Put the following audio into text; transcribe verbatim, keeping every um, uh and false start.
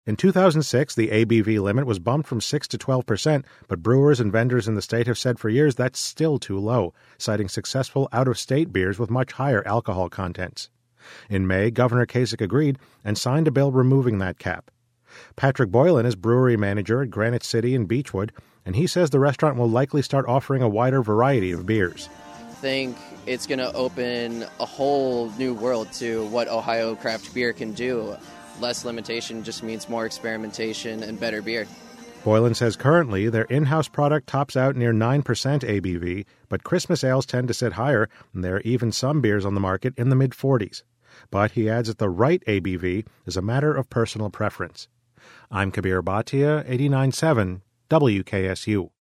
In two thousand six, the A B V limit was bumped from six to twelve percent, but brewers and vendors in the state have said for years that's still too low, citing successful out-of-state beers with much higher alcohol contents. In May, Governor Kasich agreed and signed a bill removing that cap. Patrick Boylan is brewery manager at Granite City in Beechwood, and he says the restaurant will likely start offering a wider variety of beers. I think it's going to open a whole new world to what Ohio craft beer can do. Less limitation just means more experimentation and better beer. Boylan says currently their in-house product tops out near nine percent A B V, but Christmas ales tend to sit higher, and there are even some beers on the market in the mid-forties. But he adds that the right A B V is a matter of personal preference. I'm Kabir Bhatia, eighty-nine point seven W K S U.